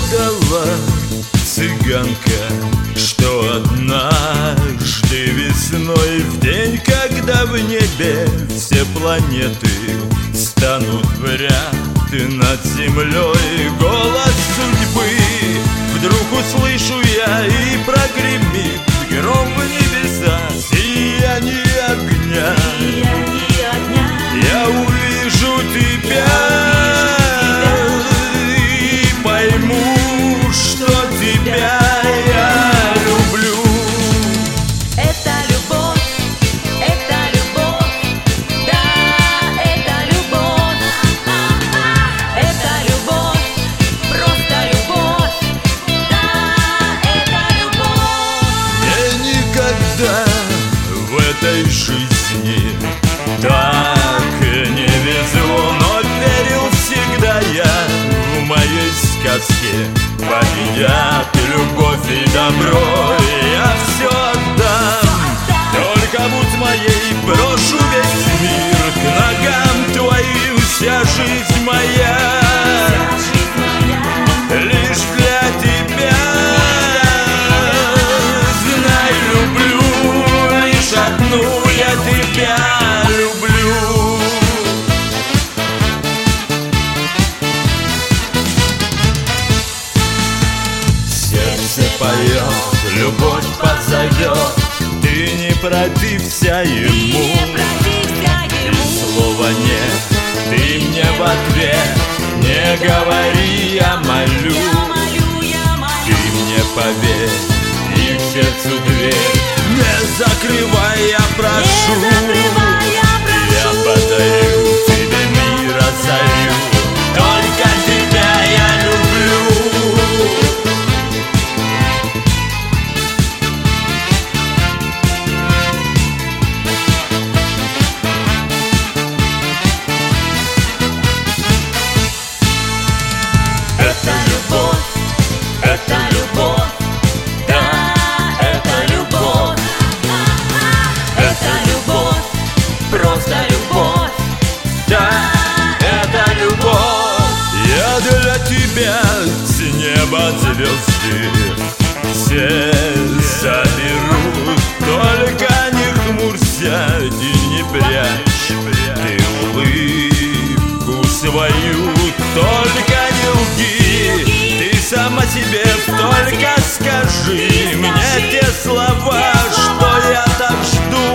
поведала цыганка, что однажды весной, в день, когда в небе все планеты станут в ряд над землей, голос судьбы вдруг услышу я, и прогремит гром в небеса, сияние огня. Я увижу тебя и пойму, что тебя я люблю. Это любовь, да, это любовь. Это любовь, просто любовь, да, это любовь. Мне никогда в этой жизни так не везло, но верил всегда я, в моей сказке победят любовь и добро. Я все отдам, только будь моей, брошу весь мир к ногам твоим, вся жизнь моя лишь для тебя. Знай, люблю лишь одну, я тебя люблю. Сердце поет, любовь позовет, ты не протився ему. И слова нет, ты мне в ответ не говори, я молю. Ты мне поверь и к сердцу дверь не закрывай, я прошу. Я подарю тебе мир, озарю, только тебя я люблю. Это любовь, да, это любовь. Это любовь, просто любовь, Да, это любовь. Я для тебя с неба звезды все соберу, только не хмурься и не прячь ты улыбку свою, только не лги, ты сама себе только скажи мне те слова, что я так жду.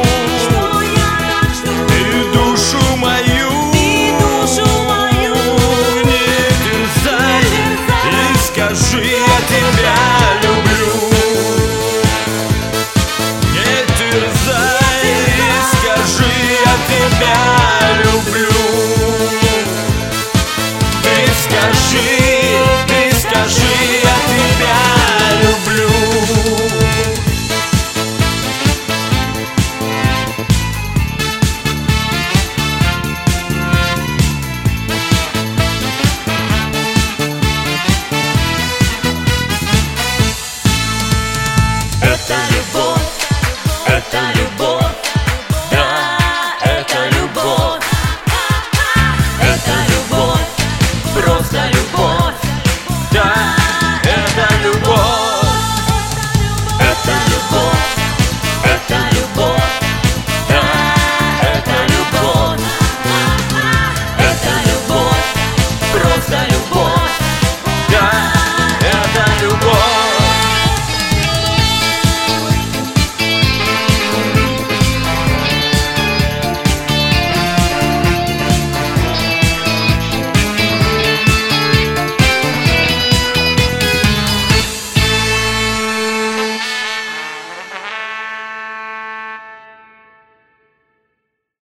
Ты душу мою не терзай и скажи, я тебя люблю. Не терзай и скажи, я тебя люблю. Ты скажи,